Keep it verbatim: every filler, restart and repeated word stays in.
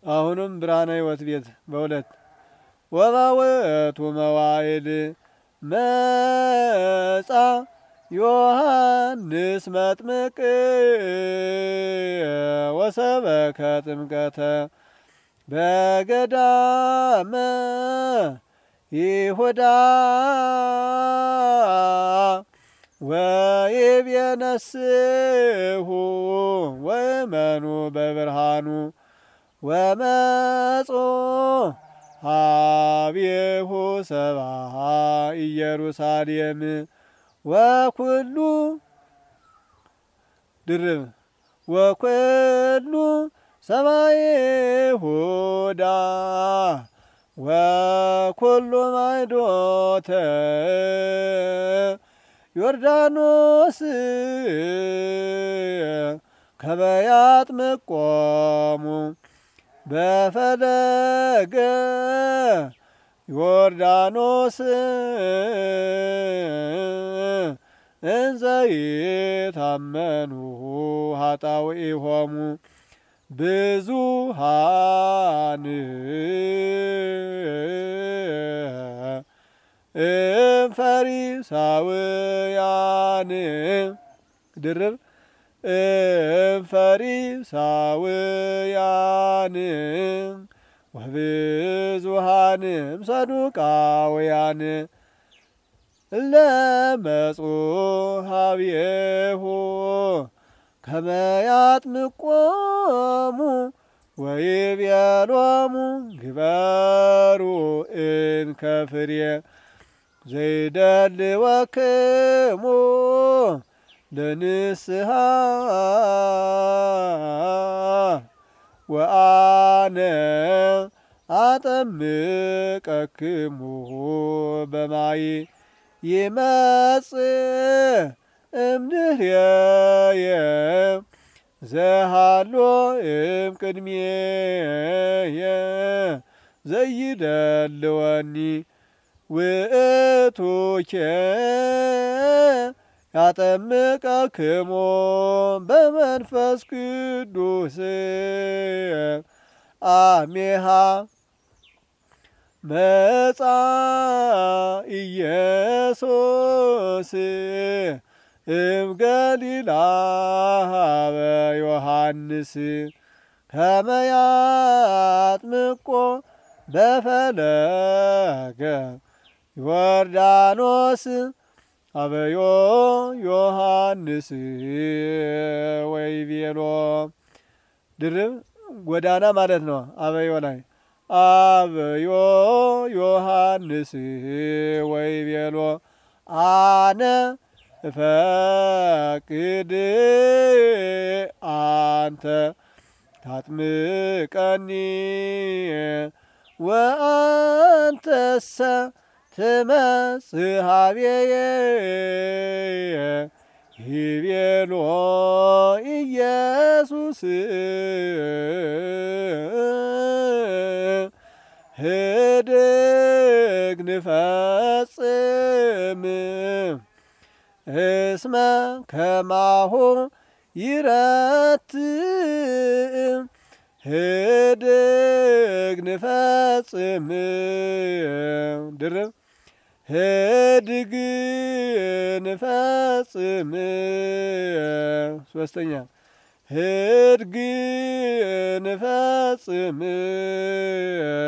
አሁንም ብርሃነ ሕይወት ቤት በሁለት ወባወቱ መዋዕል መጻ ዮሐንስ መጥምቅ ወሰበከ ጥምቀተ በገዳመ ይሁዳ ወይቤነስሑ ወእመኑ በብርሃኑ ወመጾ ሀቤሁ ሰብአ ኢየሩሳሌም ወኩሉ ድርብ ወኩሉ ሰማይ ይሁዳ ወኩሉ ማይዶተ ዮርዳኖስ ከመ ያጥምቆሙ በፈለገ ዮርዳኖስ እንዘ ይታመኑ ኃጣውኢሆሙ ብዙሃን እምፈሪሳውያን ድርብ እምፈሪሳውያን ወብዙሃንም ሰዱቃውያን እለመጹ ሀቤሁ ከመ ያጥምቆሙ ወይቤሎሙ ግበሩ እንከ ፍሬ ዘይደልወክሙ ለንስሐ ወአነ አጠምቀክሙ በማይ ይመጽእ እምድኅሬየ ዘሃሎ እምቅድሜየ ዘይደልወኒ ውእቱኬ ያጠምቀክሙ በመንፈስ ቅዱስ አሜሃ መጻ ኢየሱስ እምገሊላ ሀበ ዮሐንስ ከመ ያጥምቆ በፈለገ ዮርዳኖስ አበዮ ዮሐንስ ወይቤሎ ድርብ ጎዳና ማለት ነው። አበዮ ላይ አበዮ ዮሐንስ ወይቤሎ አነ እፈቅድ አንተ ታጥምቀኒ ወአንተሰ ትመጽእ ሀቤየ ይቤሎ ኢየሱስ ህድግ ንፈጽም እስመ ከማሁ ይረትእ ህድግ ንፈጽም ድርብ ህድግ ንፈጽም ሶስተኛ ህድግ ንፈጽም